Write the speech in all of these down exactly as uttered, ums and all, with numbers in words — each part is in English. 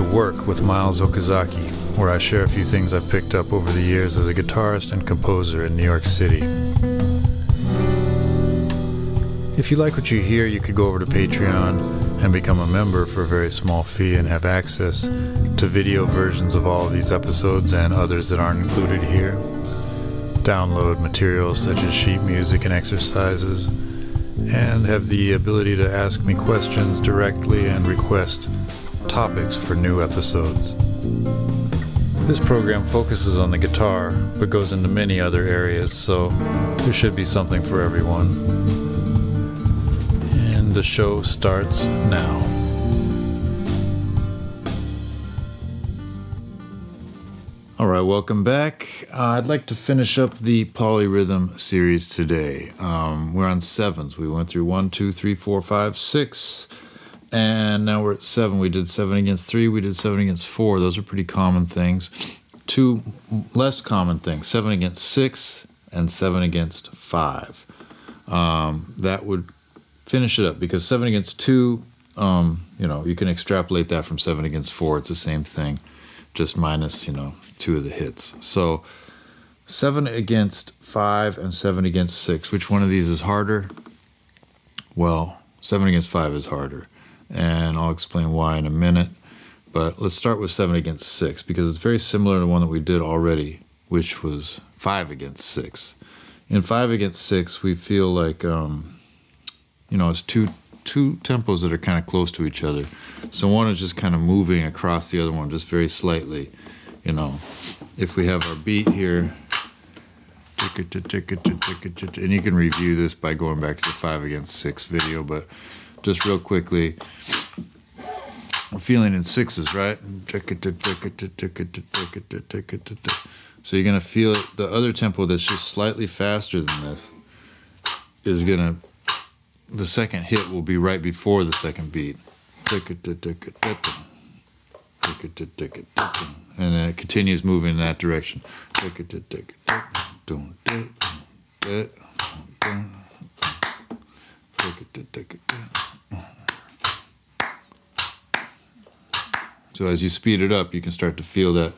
Work with Miles Okazaki, where I share a few things I've picked up over the years as a guitarist and composer in New York City. If you like what you hear, you could go over to Patreon and become a member for a very small fee and have access to video versions of all of these episodes and others that aren't included here. Download materials such as sheet music and exercises, and have the ability to ask me questions directly and request topics for new episodes. This program focuses on the guitar, but goes into many other areas, so there should be something for everyone. And the show starts now. All right, welcome back. Uh, I'd like to finish up the polyrhythm series today. Um, we're on sevens. We went through one, two, three, four, five, six. And now we're at seven. We did seven against three. We did seven against four. Those are pretty common things. Two less common things, seven against six and seven against five. Um, that would finish it up because seven against two, um, you know, you can extrapolate that from seven against four. It's the same thing, just minus, you know, two of the hits. So seven against five and seven against six. Which one of these is harder? Well, seven against five is harder. And I'll explain why in a minute. But let's start with seven against six, because it's very similar to one that we did already, which was five against six. In five against six, we feel like, um, you know, it's two two tempos that are kind of close to each other. So one is just kind of moving across the other one, just very slightly. You know, if we have our beat here, and you can review this by going back to the five against six video, but just real quickly, we're feeling in sixes, right? So you're going to feel it. The other tempo that's just slightly faster than this is going to, the second hit will be right before the second beat. And then it continues moving in that direction. So as you speed it up, you can start to feel that.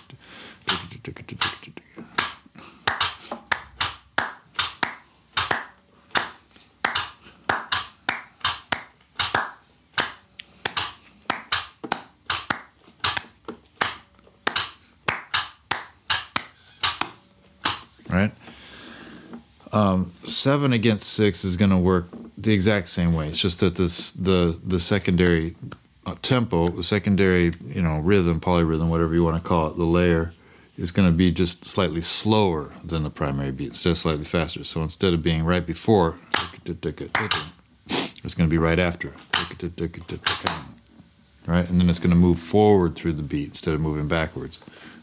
Right? Um, seven against six is going to work the exact same way. It's just that this the the secondary uh, tempo, the secondary, you know, rhythm, polyrhythm, whatever you want to call it, the layer is going to be just slightly slower than the primary beat, instead of slightly faster. So instead of being right before, it's going to be right after. Right? And then it's going to move forward through the beat instead of moving backwards.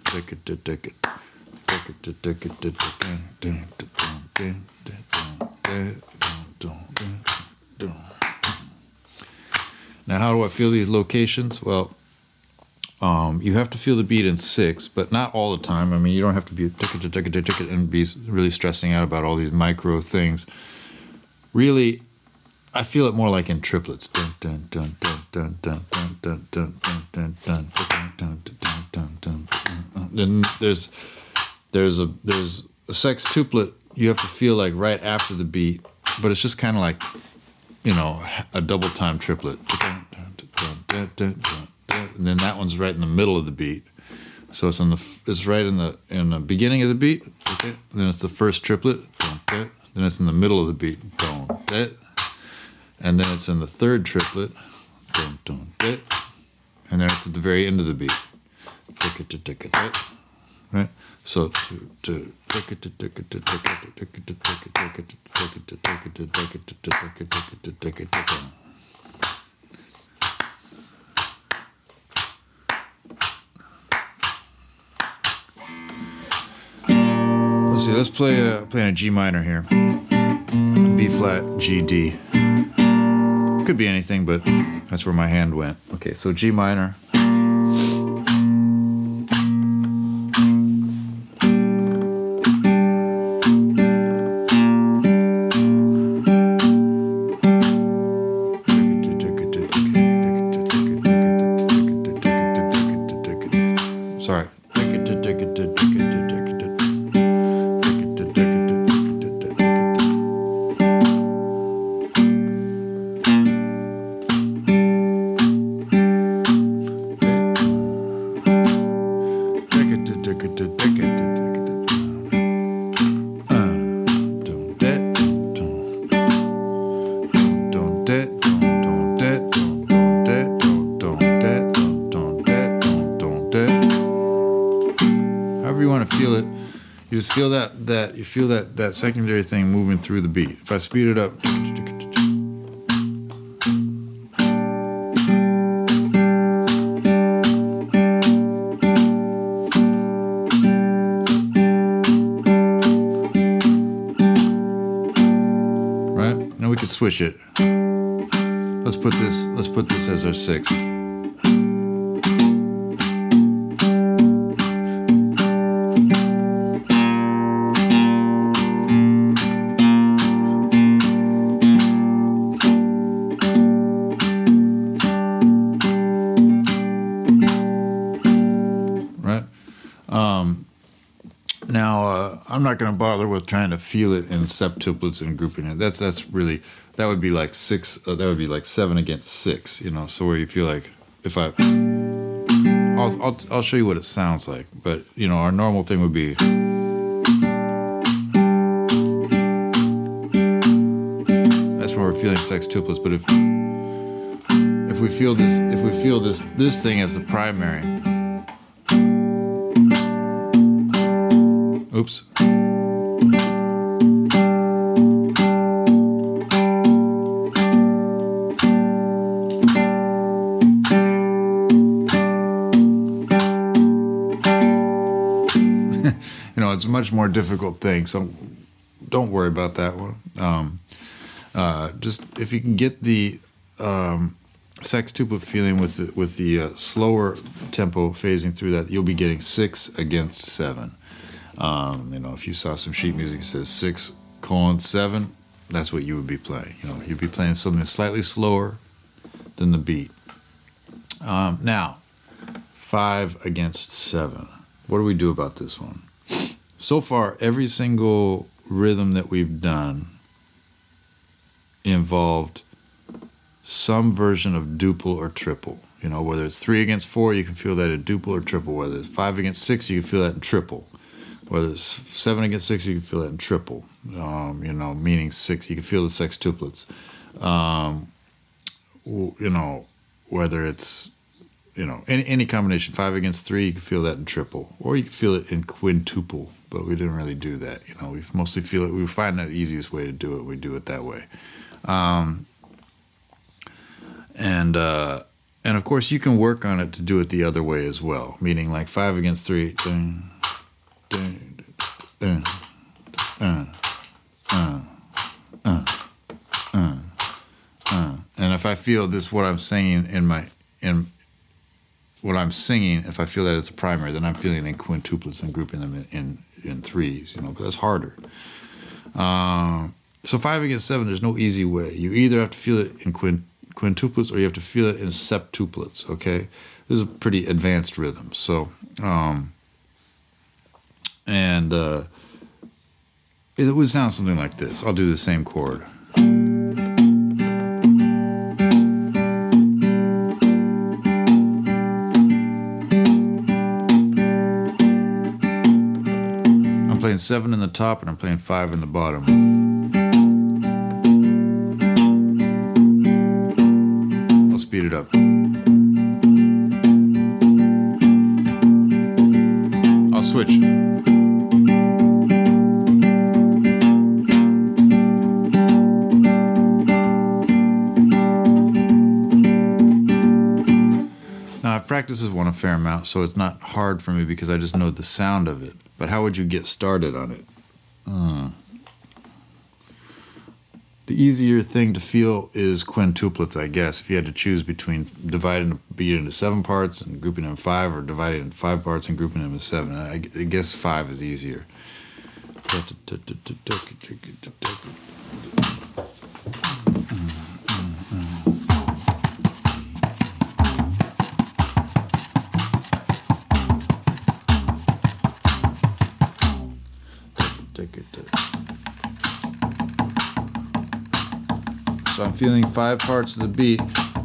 Now, how do I feel these locations? Well, um, you have to feel the beat in six, but not all the time. I mean, you don't have to be and be really stressing out about all these micro things. Really, I feel it more like in triplets. Then there's there's a there's a sextuplet you have to feel like right after the beat, but it's just kind of like, you know, a double time triplet. And then that one's right in the middle of the beat. So it's in the it's right in the in the beginning of the beat. Okay. Then it's the first triplet. Then it's in the middle of the beat. And then it's in the third triplet. And then it's at the very end of the beat. Right? So to, to let's see, let's play a, playing a G minor here. B flat, G, D. Could be anything, but that's where my hand went. Okay, so G minor. Sorry. You just feel that that you feel that that secondary thing moving through the beat. If I speed it up, right? Now we could switch it. Let's put this. Let's put this as our sixth. I'm not going to bother with trying to feel it in septuplets and grouping it. That's that's really that would be like six. Uh, that would be like seven against six. You know, so where you feel like if I, I'll I'll I'll show you what it sounds like. But you know, our normal thing would be. That's where we're feeling sextuplets. But if if we feel this if we feel this this thing as the primary. Oops. You know, it's a much more difficult thing, so don't worry about that one. Um, uh, just if you can get the um, sextuplet feeling with the, with the uh, slower tempo phasing through that, you'll be getting six against seven. Um, you know, if you saw some sheet music that says six colon seven, that's what you would be playing. You know, you'd be playing something slightly slower than the beat. Um, now, five against seven. What do we do about this one? So far, every single rhythm that we've done involved some version of duple or triple. You know, whether it's three against four, you can feel that in duple or triple. Whether it's five against six, you can feel that in triple. Whether it's seven against six, you can feel that in triple. Um, you know, meaning six, you can feel the sextuplets. Um, you know, whether it's, you know, any, any combination, five against three, you can feel that in triple. Or you can feel it in quintuple, but we didn't really do that. You know, we mostly feel it, we find the easiest way to do it, we do it that way. Um, and, uh, and of course, you can work on it to do it the other way as well, meaning like five against three, ding, ding, ding, uh, uh, uh, uh, uh. And if I feel this, what I'm singing in my, in what I'm singing, if I feel that it's a primary, then I'm feeling in quintuplets and grouping them in, in, in threes, you know, but that's harder. Um, so five against seven, there's no easy way. You either have to feel it in quint, quintuplets or you have to feel it in septuplets, okay? This is a pretty advanced rhythm. So, um, and uh, it would sound something like this. I'll do the same chord. I'm playing seven in the top and I'm playing five in the bottom. I'll speed it up. I'll switch. Now, I've practiced this one a fair amount, so it's not hard for me because I just know the sound of it. But how would you get started on it? Uh, the easier thing to feel is quintuplets, I guess. If you had to choose between dividing a beat into seven parts and grouping them in five, or dividing it into five parts and grouping them in seven, I, I guess five is easier. So I'm feeling five parts of the beat.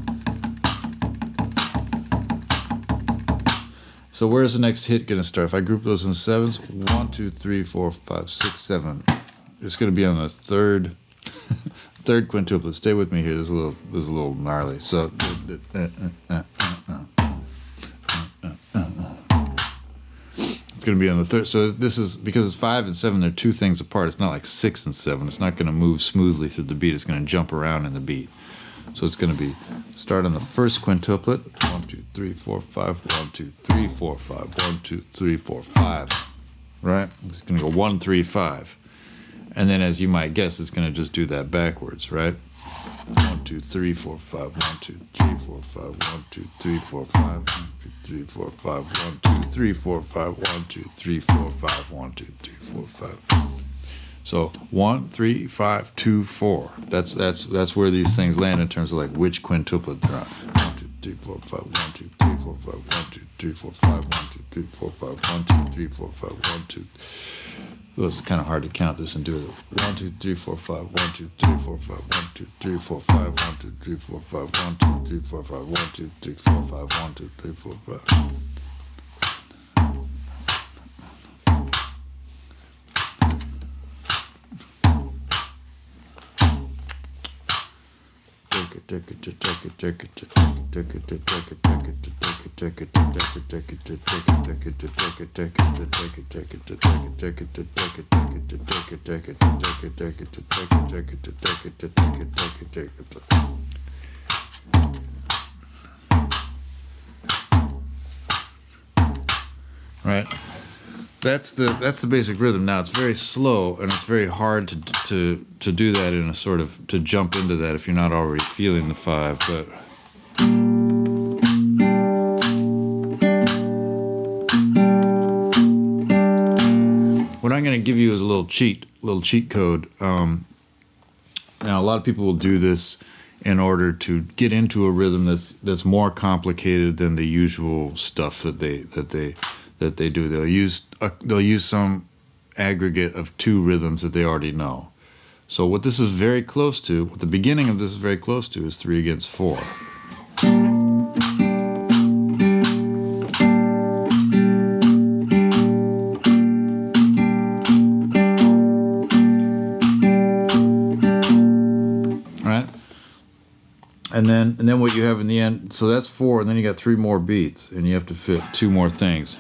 So where's the next hit going to start? If I group those in sevens, one, two, three, four, five, six, seven. It's going to be on the third, third quintuplet. Stay with me here. This is a little, this is a little gnarly. So, uh, uh, uh, uh, uh, it's going to be on the third. So this is because it's five and seven. They're two things apart. It's not like six and seven. It's not going to move smoothly through the beat. It's going to jump around in the beat. So it's going to be start on the first quintuplet. One, two, three, four, five. One, two, three, four, five. One, two, three, four, five. Right? It's going to go one, three, five. And then, as you might guess, it's going to just do that backwards, right? One, two, three, four, five. One, two, three, four, five. One, two, three, four, five. One, two, three, four, five. One, two, three, four, five. One, two, three, four, five. One, two, three, four, five. So one, three, five, two, four. That's that's that's where these things land in terms of like which quintuplet they're on. One, two, three, four, five. One, two, three, four, five. One, two, three, four, five. One, two, three, four, five. One, two, three, four, five. One, two. Well, it's kind of hard to count this and do it. One, two, three, four, five. One, two, three, four, five. One, two, three, four, five. One, two, three, four, five. One, two, three, four, five. One, two, three, four, five. One, two, three, four, five. Right? That's the that's the basic rhythm. Now it's very slow and it's very hard to to to do that in a sort of to jump into that if you're not already feeling the five. But what I'm going to give you is a little cheat, little cheat code. Um, now a lot of people will do this in order to get into a rhythm that's that's more complicated than the usual stuff that they that they. that they do. They'll use uh, they'll use some aggregate of two rhythms that they already know. So what this is very close to, what the beginning of this is very close to, is three against four. Right? And then and then what you have in the end, so that's four, and then you got three more beats, and you have to fit two more things.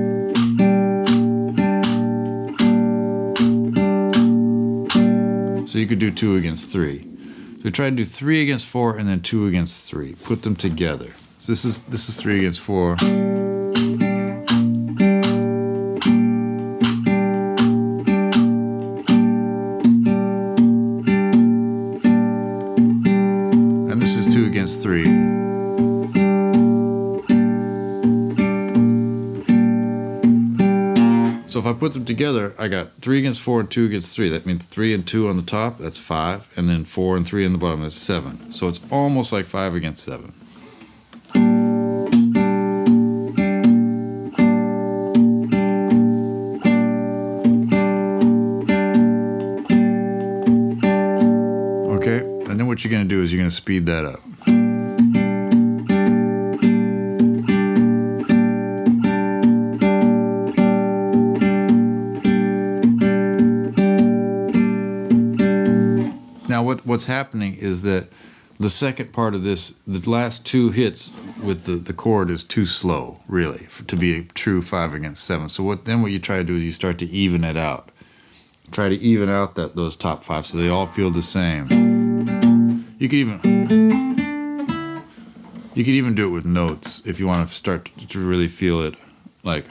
So you could do two against three. So try to do three against four and then two against three. Put them together. So this is this is three against four. And this is two against three. So if I put them together, I got three against four and two against three. That means three and two on the top, that's five, and then four and three on the bottom, that's seven. So it's almost like five against seven. Okay, and then what you're going to do is you're going to speed that up. Now what, what's happening is that the second part of this, the last two hits with the, the chord is too slow, really, for, to be a true five against seven. So what then what you try to do is you start to even it out. Try to even out that those top five so they all feel the same. You could even you could even do it with notes if you want to start to, to really feel it, like.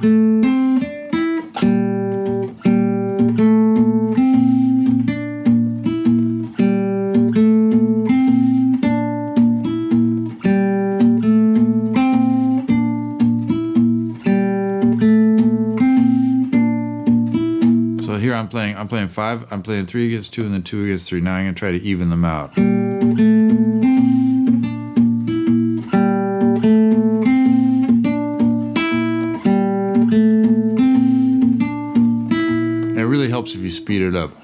Here I'm playing I'm playing five, I'm playing three against two and then two against three. Now I'm gonna try to even them out. And it really helps helps if you speed it up.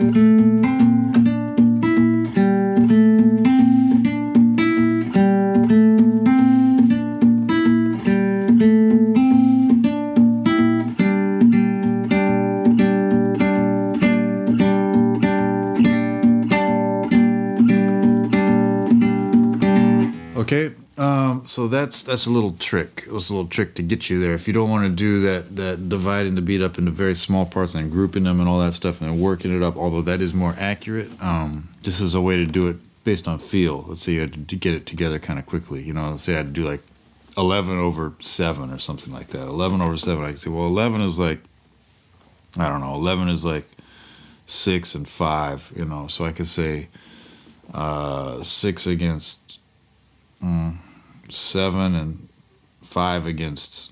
Okay, um, so that's that's a little trick. It's a little trick to get you there. If you don't want to do that, that dividing the beat up into very small parts and grouping them and all that stuff and then working it up, although that is more accurate, um, this is a way to do it based on feel. Let's say you had to get it together kind of quickly. You know, let's say I had to do like eleven over seven or something like that. eleven over seven, I can say, well, eleven is like, I don't know, eleven is like six and five, you know, so I could say uh, six against Mm, seven and five against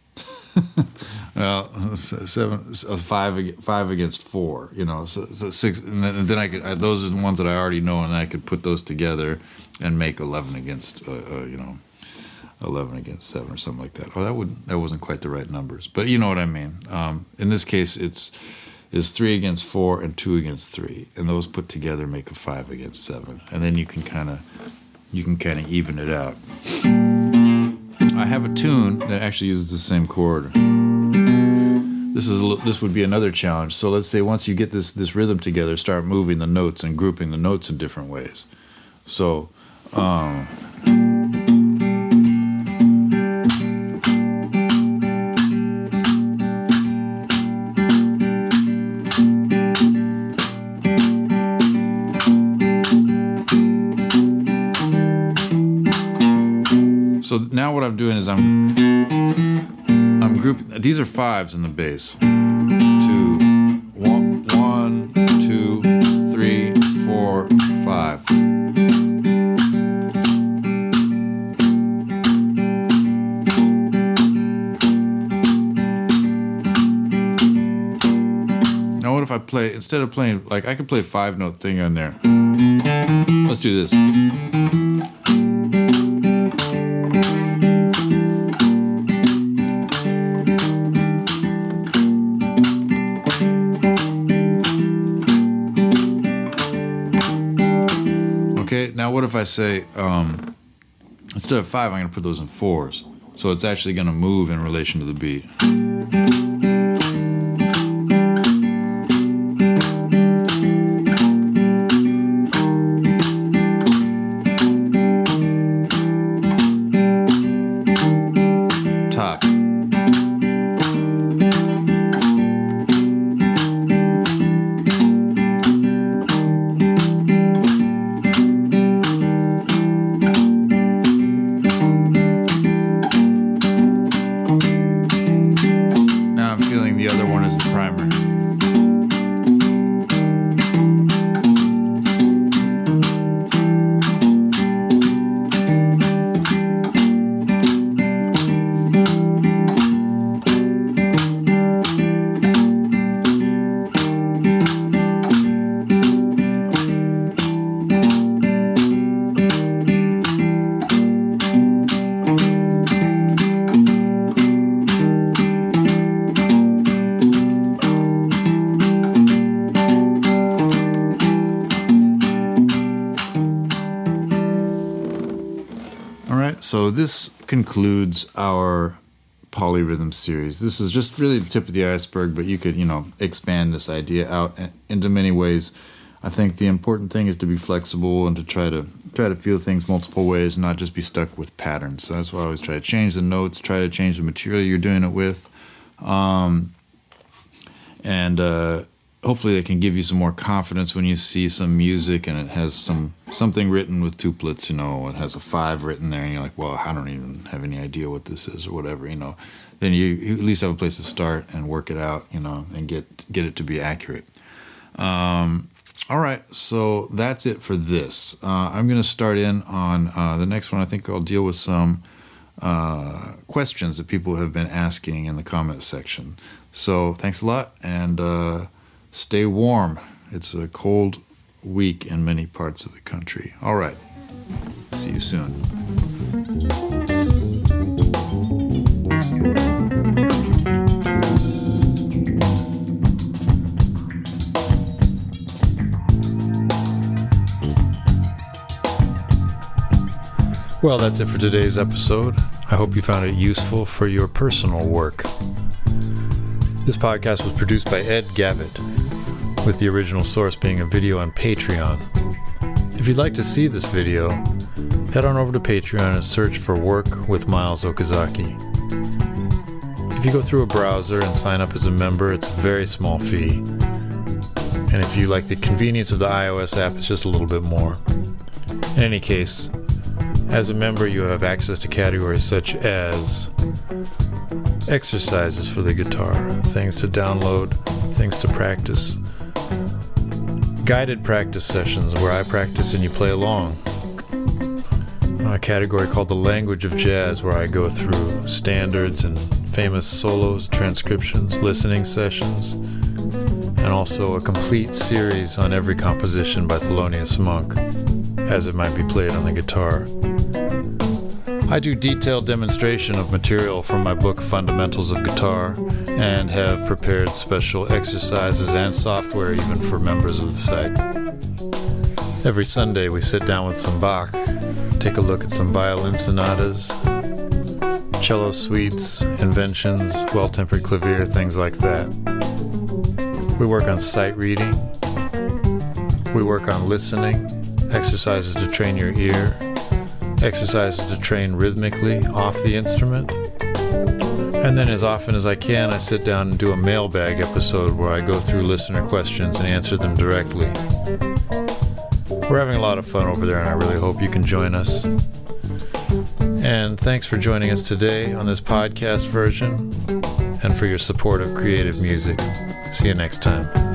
well seven five five against four, you know, so, so six, and then, and then I could I, those are the ones that I already know, and I could put those together and make eleven against uh, uh, you know eleven against seven or something like that. Oh, that would that wasn't quite the right numbers, but you know what I mean. Um, in this case, it's is three against four and two against three, and those put together make a five against seven, and then you can kind of you can kind of even it out. I have a tune that actually uses the same chord. This is a, this would be another challenge. So let's say once you get this this rhythm together, start moving the notes and grouping the notes in different ways. So. Um, So now what I'm doing is I'm I'm grouping. These are fives in the bass. Two, one, one, two, three, four, five. Now what if I play, instead of playing, like I could play a five note thing on there. Let's do this. Now, what if I say, um, instead of five, I'm going to put those in fours. So it's actually going to move in relation to the beat. Top. The other one is the primer. So this concludes our polyrhythm series. This is just really the tip of the iceberg, but you could, you know, expand this idea out into many ways. I think the important thing is to be flexible and to try to try to feel things multiple ways and not just be stuck with patterns. So that's why I always try to change the notes, try to change the material you're doing it with. Um, and uh, hopefully they can give you some more confidence when you see some music and it has some something written with tuplets, you know, it has a five written there, and you're like, well, I don't even have any idea what this is or whatever, you know. Then you, you at least have a place to start and work it out, you know, and get get it to be accurate. Um, all right, so that's it for this. Uh, I'm going to start in on uh, the next one. I think I'll deal with some uh, questions that people have been asking in the comment section. So thanks a lot, and uh, stay warm. It's a cold week in many parts of the country. All right. See you soon. Well, that's it for today's episode. I hope you found it useful for your personal work. This podcast was produced by Ed Gavitt, with the original source being a video on Patreon. If you'd like to see this video, head on over to Patreon and search for Work with Miles Okazaki. If you go through a browser and sign up as a member, it's a very small fee. And if you like the convenience of the iOS app, it's just a little bit more. In any case, as a member, you have access to categories such as exercises for the guitar, things to download, things to practice, guided practice sessions where I practice and you play along, a category called the Language of Jazz where I go through standards and famous solos, transcriptions, listening sessions, and also a complete series on every composition by Thelonious Monk as it might be played on the guitar. I do detailed demonstration of material from my book Fundamentals of Guitar and have prepared special exercises and software even for members of the site. Every Sunday we sit down with some Bach, take a look at some violin sonatas, cello suites, inventions, well-tempered clavier, things like that. We work on sight reading. We work on listening, exercises to train your ear, exercises to train rhythmically off the instrument. And then as often as I can, I sit down and do a mailbag episode where I go through listener questions and answer them directly. We're having a lot of fun over there, and I really hope you can join us. And thanks for joining us today on this podcast version and for your support of creative music. See you next time.